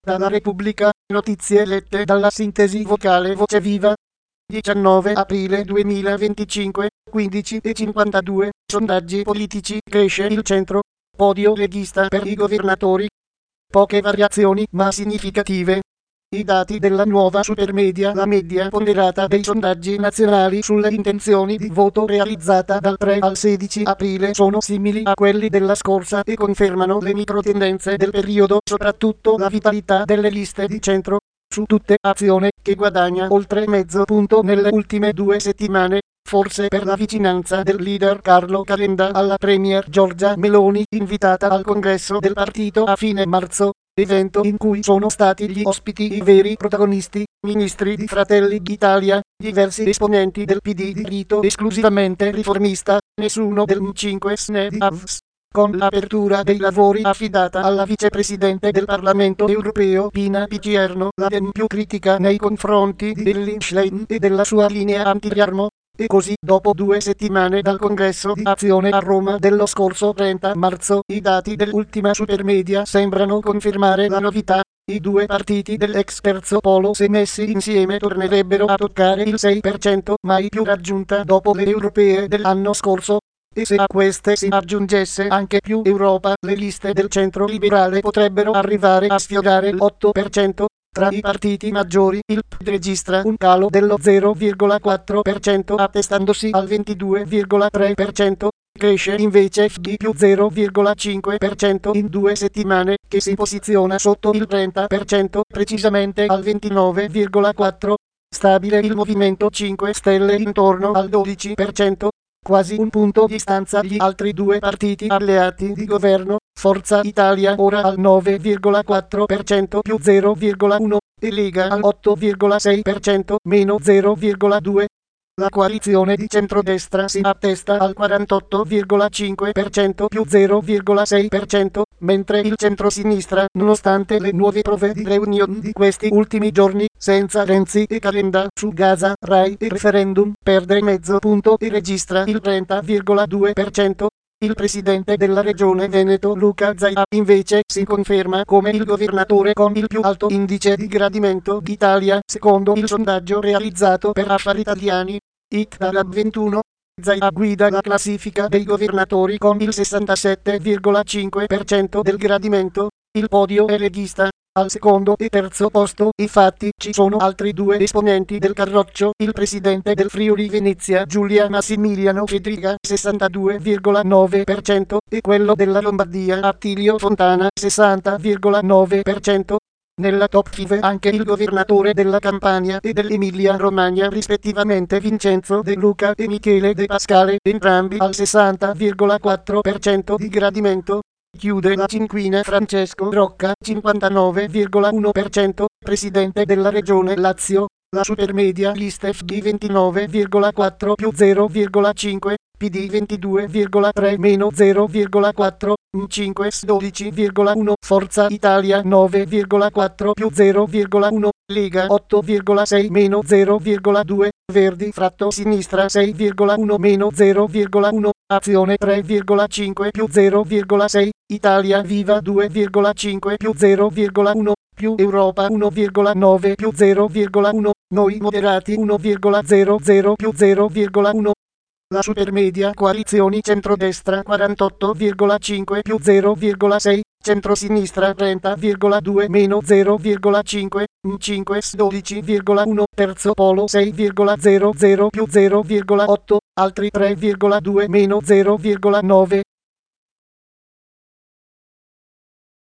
Dalla Repubblica, notizie lette dalla sintesi vocale Voce Viva. 19 aprile 2025, 15:52, sondaggi politici, cresce il centro, podio leghista per i governatori. Poche variazioni ma significative. I dati della nuova Supermedia, la media ponderata dei sondaggi nazionali sulle intenzioni di voto realizzata dal 3 al 16 aprile sono simili a quelli della scorsa e confermano le microtendenze del periodo, soprattutto la vitalità delle liste di centro. Su tutte Azione, che guadagna oltre mezzo punto nelle ultime 2 settimane, forse per la vicinanza del leader Carlo Calenda alla premier Giorgia Meloni, invitata al congresso del partito a fine marzo, evento in cui sono stati gli ospiti i veri protagonisti, ministri di Fratelli d'Italia, diversi esponenti del PD di rito esclusivamente riformista, nessuno del M5 SNE di AVS. Con l'apertura dei lavori affidata alla vicepresidente del Parlamento europeo Pina Picierno, la den più critica nei confronti di Elly Schlein e della sua linea anti-riarmo. E così, dopo 2 settimane dal congresso di Azione a Roma dello scorso 30 marzo, i dati dell'ultima Supermedia sembrano confermare la novità. I 2 partiti dell'ex terzo polo, se messi insieme, tornerebbero a toccare il 6%, mai più raggiunta dopo le europee dell'anno scorso. E se a queste si aggiungesse anche più Europa, le liste del centro liberale potrebbero arrivare a sfiorare l'8%. Tra i partiti maggiori, il PD registra un calo dello 0,4%, attestandosi al 22,3%. Cresce invece FD più 0,5% in 2 settimane, che si posiziona sotto il 30%, precisamente al 29,4%. Stabile il Movimento 5 Stelle intorno al 12%. Quasi un punto di distanza gli altri 2 partiti alleati di governo, Forza Italia ora al 9,4% più 0,1 e Lega al 8,6% meno 0,2. La coalizione di centrodestra si attesta al 48,5% più 0,6%, mentre il centrosinistra, nonostante le nuove prove di reunion di questi ultimi giorni, senza Renzi e Calenda, su Gaza, Rai e referendum, perde mezzo punto e registra il 30,2%. Il presidente della regione Veneto Luca Zaia invece si conferma come il governatore con il più alto indice di gradimento d'Italia, secondo il sondaggio realizzato per Affari Italiani. Italab 21. Zaia guida la classifica dei governatori con il 67,5% del gradimento. Il podio è leghista. Al secondo e terzo posto, infatti, ci sono altri 2 esponenti del carroccio, il presidente del Friuli Venezia Giulia Massimiliano Fedriga 62,9% e quello della Lombardia Attilio Fontana 60,9%. Nella top 5 anche il governatore della Campania e dell'Emilia Romagna rispettivamente Vincenzo De Luca e Michele De Pascale, entrambi al 60,4% di gradimento. Chiude la cinquina Francesco Rocca 59,1%, presidente della regione Lazio. La Supermedia lista FD 29,4 più 0,5, PD 22,3 meno 0,4, M5 12,1, Forza Italia 9,4 più 0,1, Lega 8,6 meno 0,2, Verdi fratto sinistra 6,1 meno 0,1, Azione 3,5 più 0,6, Italia Viva 2,5 più 0,1, più Europa 1,9 più 0,1, Noi Moderati 1,00 più 0,1. La Supermedia coalizioni centrodestra 48,5 più 0,6, centrosinistra 30,2 meno 0,5, M5 12,1, terzo polo 6,00 più 0,8, altri 3,2 meno 0,9.